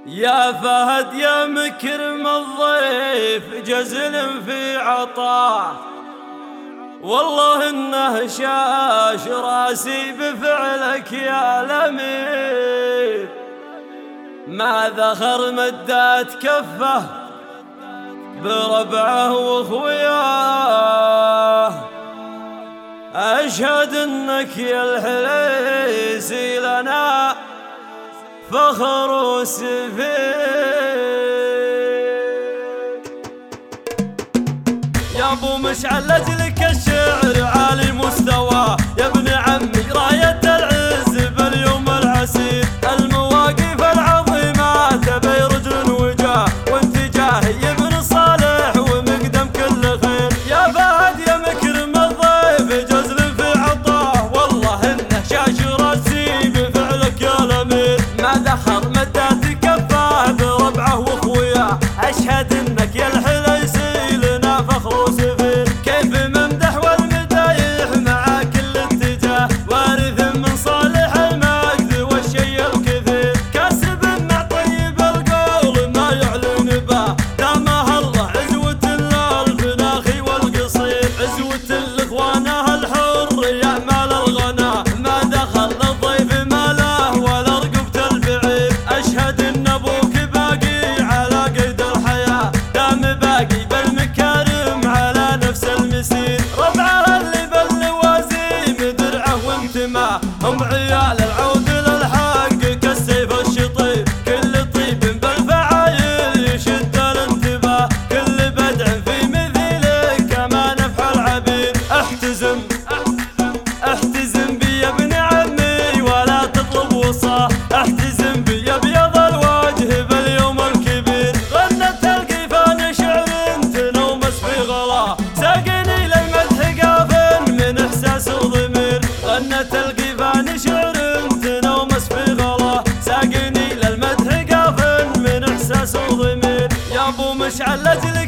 يا فهد يا مكرم الضيف جزل في عطاه، والله انه شاش راسي بفعلك يا الامير. ما ذخر مدات كفه بربعه واخوياه، اشهد انك يا الحليسي لنا فخر وسفير. يا ابو مشعل اجلك الشعر عالي مستوى، يا ابن عمي راية العز باليوم العسير. المواقف العظيمة تبي رجل وجاه وانتجاه، يا ابن صالح ومقدم كل خير. يا فهد يا مكرم الضيف جزل في عطاه، والله انه شاش راسي بفعلك يا الامير. ما دخر مدات كفاه بربعه واخوياه، اشهد انك يا الحليسي لنا فخر وسفير. كيف ممدح والمدايح مع كل اتجاه، وارث من صالح المجد والشي الكثير. كاسب مع طيب القول ما يعلن به، دامها الله عزوة للفناخي والقصير. عزوة لاخوانه الحر يعمل الغنا، ما دخل للضيف ماله ولا رقبة البعير. اشهد ان ابوك باقي على قيد الحياة، دام باقي بالمكارم على نفس المسير. ربعه اللي باللوازيم درعه وانتماه، هم عيال العود للحق كالسيف الشطير. كل طيب بالفعايل يشد الانتباه، كل بدع في مثيلك كما نفح العبير. احتزم بي يا ابن عمي ولا تطلب وصاه، احتزم بي يا ابيض الوجه باليوم الكبير. غنت القيفان شعر تنومس في غلا، ساقني للمدح قاف من احساس وضمير. غنت القيفان شعر تنومس في غلا، ساقني للمدح قاف من احساس وضمير. يا ابو مشعل اجلك